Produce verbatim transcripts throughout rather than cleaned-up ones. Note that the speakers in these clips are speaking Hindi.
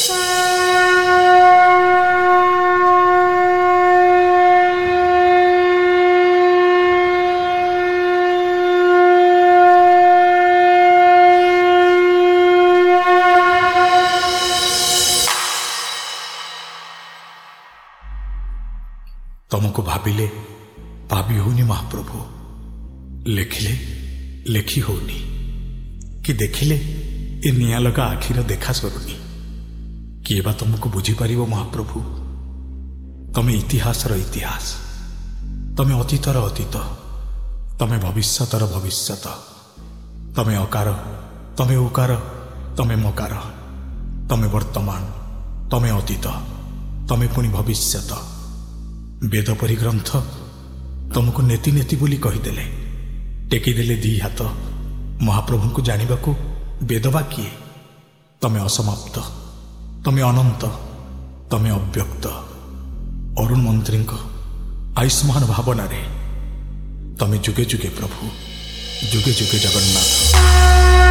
तुमको भाविले भावी होनी महाप्रभु, लेखिले लेखी होनी कि देखिले ए निया लगा आखिर देखा सरुनी। किए बा तुमको बुझीपर महाप्रभु? तमे इतिहासर इतिहास, तमे अतीतर अतीत, तमे भविष्यतर भविष्यत, तमे अकार तमे उकार, तमे मकार, तमे वर्तमान तमे अतीत, तमे पुणी भविष्यत। वेद परी ग्रंथ तुमको नेति नेति बोली कहीदेले, टेकीदेले दी हाथ। महाप्रभु को जानवा को वेदवा किए? तमे असमाप्त, तमे अनंत, तमे अव्यक्त। अरुण मंत्री आयुष्मान भावना रे तमे जुगे जुगे प्रभु, जुगे जुगे जगन्नाथ।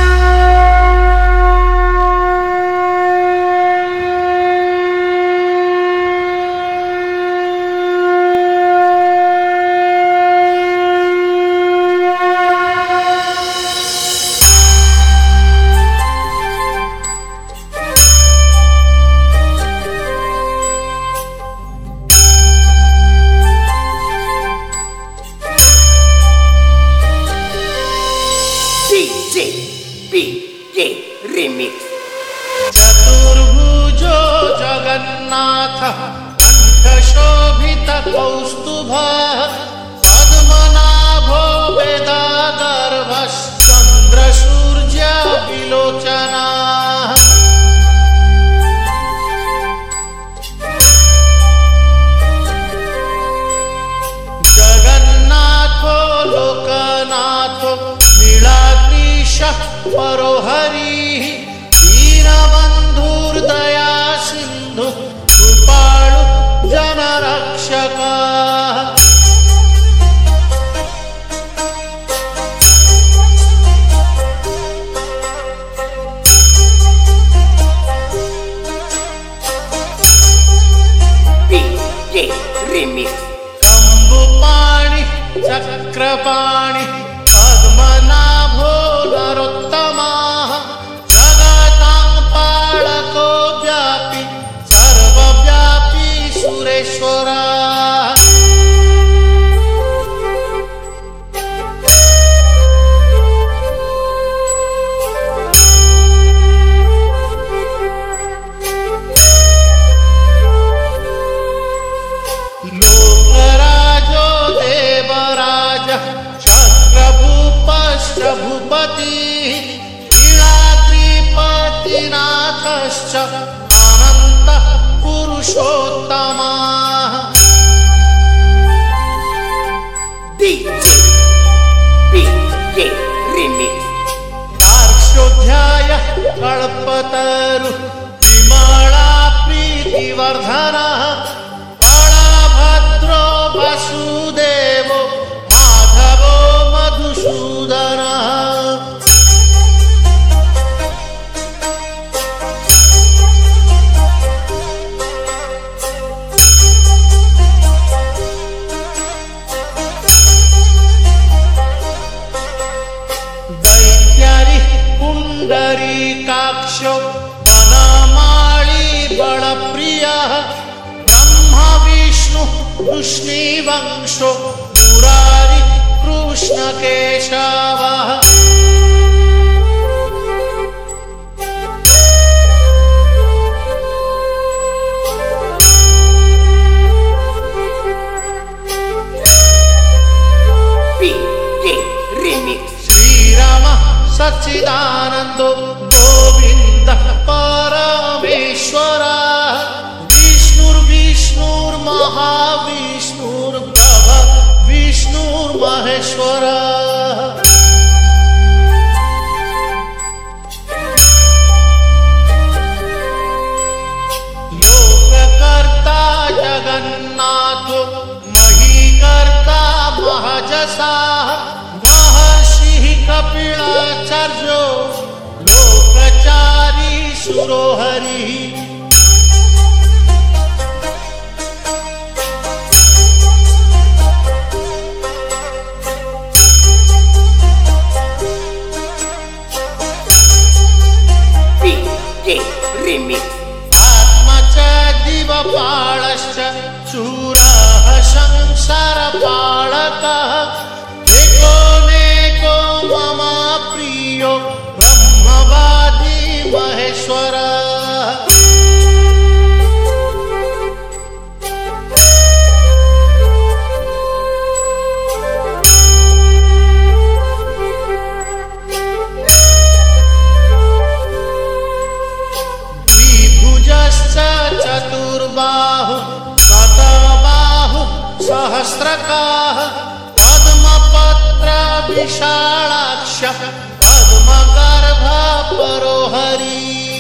चतुर्भुजो जगन्नाथ कंठशोभित कौस्तुभ, पद्मनाभो वेदागर्भ चंद्रसूर्य विलोचना। जगन्नाथो लोकनाथो नीलाद्रीश परोहरि, दीनबंधुर्दया सिंधु कृपाळु जनरक्षक। कंबुपाणि चक्रपाणि पद्मनाभो नरोत्तमा, जगतां व्यापी सर्वव्यापी सुरेश्वरा। लोकराजो देवराज चक्रभूपश्च भूपति, नीलाद्रिपतिनाथश्च अनन्तः पुरुषोत्तमा। पार्श्वोऽध्याय कल्पतरु विमला प्रीतिवर्धनः, बलभद्रो वसुदेवो माधवो मधुसूदनः। पुंडरीकाक्षो वनमाली बलप्रियः, ब्रह्मा विष्णु कृष्णवंशो मुरारी कृष्णकेशवः। सच्चिदानंदो गोविंद परमेश्वर, विष्णुर्विष्णुर्महाविष्णुर्भव विष्णुर्महेश्वर। लोककर्ता जगन्नाथो महीकर्ता महजसा, कपिलाचार्यो लोकचारी सुरोहरि। रिमिक्स। आत्मच दिवपाळश्च शूरः संसारपाळकः एकोनेको मम प्रियो ब्रह्मवादी महेश्वरः। चतुर्बाहु शतबाहु सहस्रकाः पद्मपत्र विशालाक्ष पद्मगर्भ परोहरि।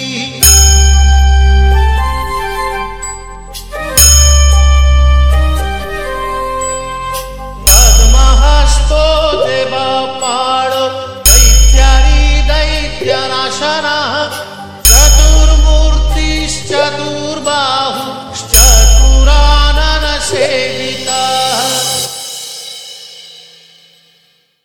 पद्महस्तो देवपालो दैत्यारि दैत्यनाशनः